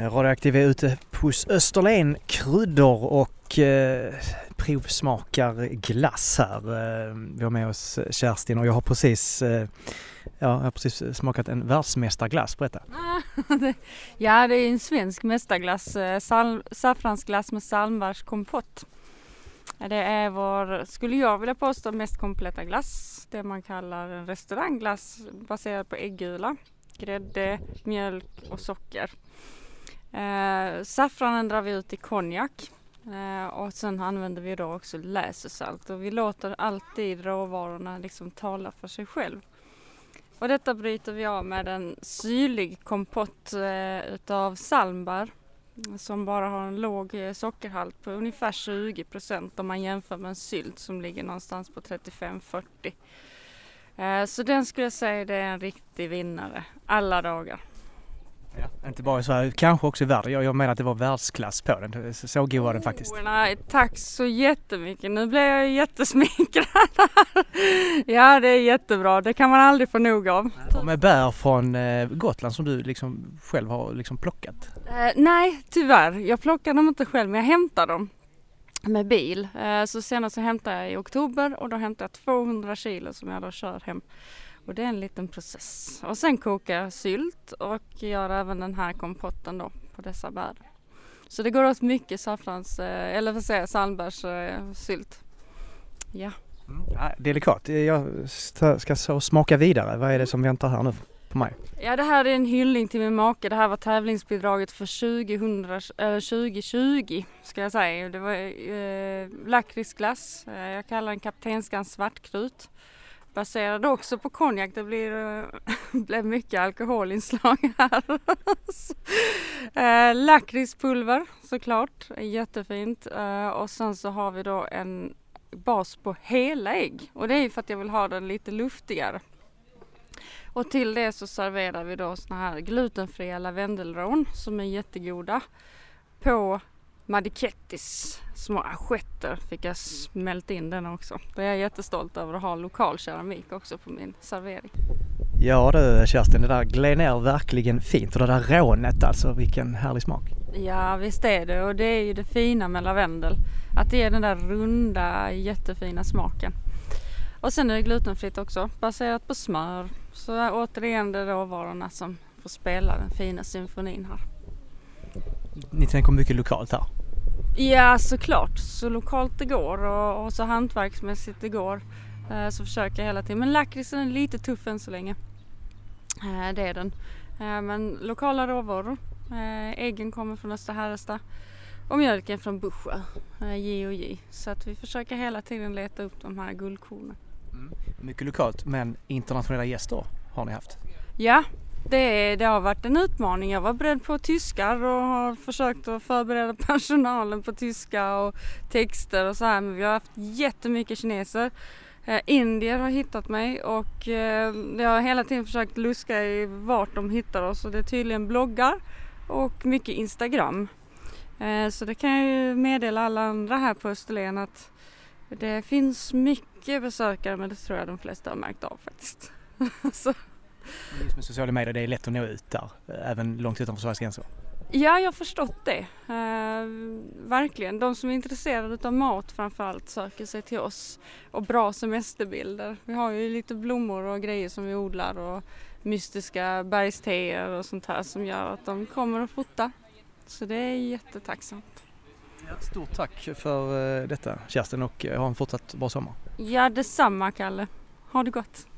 Radioaktiv är ute hos Österlen kryddor och provsmakar glass här. Vi har med oss Kerstin och jag har precis smakat en världsmästarglass. Berätta. Ja, det är en svensk mästarglass, saffransglass med salmbärskompott. Det är vår, skulle jag vilja påstå, mest kompletta glass. Det man kallar en restaurangglass baserad på äggula, grädde, mjölk och socker. Saffranen drar vi ut i konjak och sen använder vi då också läsesalt. Och vi låter alltid råvarorna liksom tala för sig själv. Och detta bryter vi av med en syrlig kompott utav salmbär som bara har en låg sockerhalt på ungefär 20% om man jämför med en sylt som ligger någonstans på 35-40. Så den skulle jag säga det är en riktig vinnare alla dagar. Ja, inte bara så här, kanske också i världen. Jag menar att det var världsklass på den. Så god var den faktiskt. Nej, tack så jättemycket. Nu blev jag jättesmickrad. Ja, det är jättebra. Det kan man aldrig få nog av. Och med bär från Gotland som du liksom själv har liksom plockat? Nej, tyvärr. Jag plockar dem inte själv, men jag hämtar dem med bil. Så senast så hämtade jag i oktober och då hämtade jag 200 kilo som jag då kör hem. Och det är en liten process. Och sen kokar jag sylt och gör även den här kompotten då på dessa bär. Så det går åt mycket salmbärssylt. Ja. Ja, delikat. Jag ska så smaka vidare. Vad är det som väntar här nu på mig? Ja, det här är en hyllning till min make. Det här var tävlingsbidraget för 2020 ska jag säga. Det var lakritsglass. Jag kallar den kaptenskans svartkrut. Baserad också på konjak. Det blev mycket alkoholinslag här. Lakritspulver såklart. Jättefint. Och sen så har vi då en bas på hela ägg. Och det är för att jag vill ha den lite luftigare. Och till det så serverar vi då såna här glutenfria lavendelrån som är jättegoda. På Madikettis små assietter fick jag smält in den också. Det är jag jättestolt över att ha lokal keramik också på min servering. Ja du Kerstin, det där gled ner verkligen fint. Och det där rånet alltså, vilken härlig smak. Ja visst är det, och det är ju det fina med lavendel. Att det är den där runda jättefina smaken. Och sen är det glutenfritt också, baserat på smör. Så återigen det är råvarorna som får spela den fina symfonin här. Ni tänker mycket lokalt här? Ja såklart, så lokalt det går och så hantverksmässigt det går. Så försöker jag hela tiden. Men lakritsen är lite tuff än så länge. Det är den. Men lokala råvaror. Äggen kommer från Österhärresta. Och mjölken från Bursjö. J&J. Så att vi försöker hela tiden leta upp de här guldkornen. Mycket lokalt, men internationella gäster har ni haft? Ja, det har varit en utmaning. Jag var beredd på tyskar och har försökt att förbereda personalen på tyska och texter och så här. Men vi har haft jättemycket kineser. Indier har hittat mig och jag har hela tiden försökt luska i vart de hittar oss. Och det är tydligen bloggar och mycket Instagram. Så det kan jag ju meddela alla andra här på Österlen att det finns mycket besökare, men det tror jag de flesta har märkt av faktiskt. Så. Just med sociala medier, det är lätt att nå ut där, även långt utanför Sveriges gränser. Ja, jag har förstått det. Verkligen. De som är intresserade av mat framförallt söker sig till oss. Och bra semesterbilder. Vi har ju lite blommor och grejer som vi odlar och mystiska bergsteer och sånt här som gör att de kommer att fota. Så det är jättetacksamt. Ja, stort tack för detta Kerstin och ha en fortsatt bra sommar. Ja, detsamma Kalle. Ha det gott.